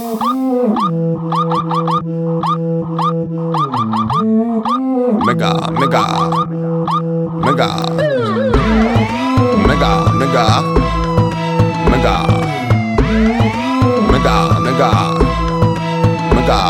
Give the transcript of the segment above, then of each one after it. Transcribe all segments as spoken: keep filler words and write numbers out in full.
Mega, mega, mega, mega, mega, mega, mega, mega, mega.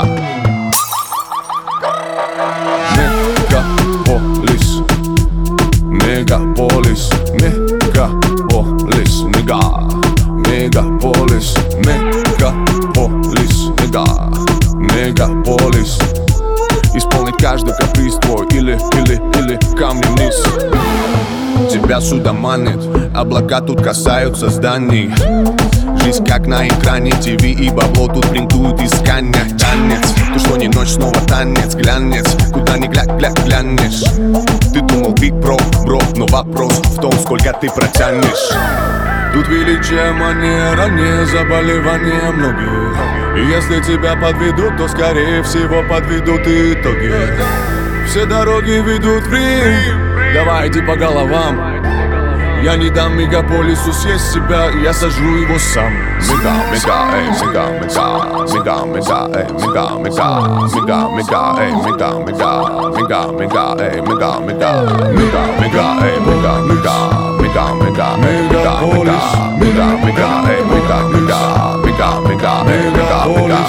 Megapolis, megapolis, megapolis, mega, megapolis, megapolis, mega, megapolis. Исполнить каждый каприз твой или, или, или камнем вниз. Тебя сюда манит, облака тут касаются зданий. Жизнь как на экране, ТВ и бабло тут принтуют искания. Танец, ты что не ночь, снова танец, глянец. Куда ни гля, гля, глянешь. Ты думал биг бро, бро, но вопрос в том, сколько ты протянешь. Тут величие манера, не заболевание многих. И если тебя подведут, то скорее всего подведут и итоги. Все дороги ведут в Рим. Давайте по головам. Я не дам мегаполису съесть себя, я сожру его сам. Мега, мега, эй, мега, мега, мега, мега, эй, мега, мега, мега, мега, эй, мега, мега, мега, мега, эй, мега, мега, мега, мега, эй, мега, мега, мега, мега, мега, мега, мега, мега, эй, мега, мега, мега, мега, эй, мега, мега.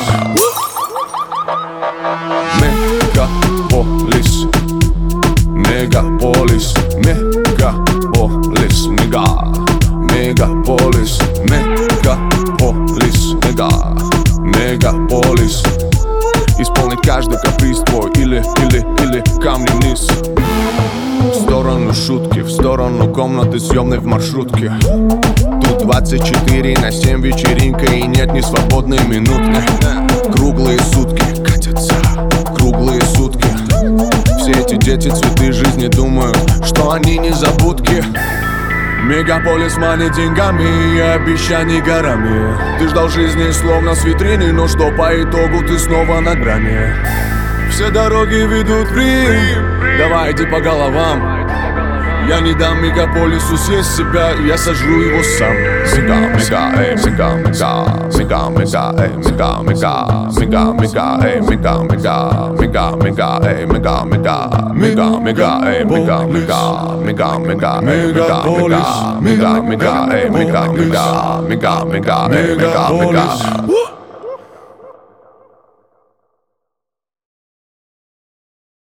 Мегаполис, мегаполис, мегаполис, мега, мегаполис, мегаполис, мега, мегаполис. Исполнить каждый каприз твой или, или, или камни вниз. В сторону шутки, в сторону комнаты съемной в маршрутке. Тут двадцать четыре на семь вечеринка и нет ни свободной минутки. Круглые сутки катятся, круглые сутки. Все эти дети цветы жизни думают, что они незабудки. Мегаполис манит деньгами и обещаний горами. Ты ждал жизни словно с витрины, но что по итогу ты снова на грани. Все дороги ведут в Рим. Давайте по головам. Я не дам мегаполису съесть себя, я сожру его сам. Мега, мега, эй, мега, мега, мега, мега, эй, мега, мега, мега, мега, эй, мега, мега, мега, мега, эй, мега, мега, мега, мега, эй, мега, мега, мега, мега, эй, мега, мега, мега, мега, эй, мега, мега, мега, мега, эй, мега, мега.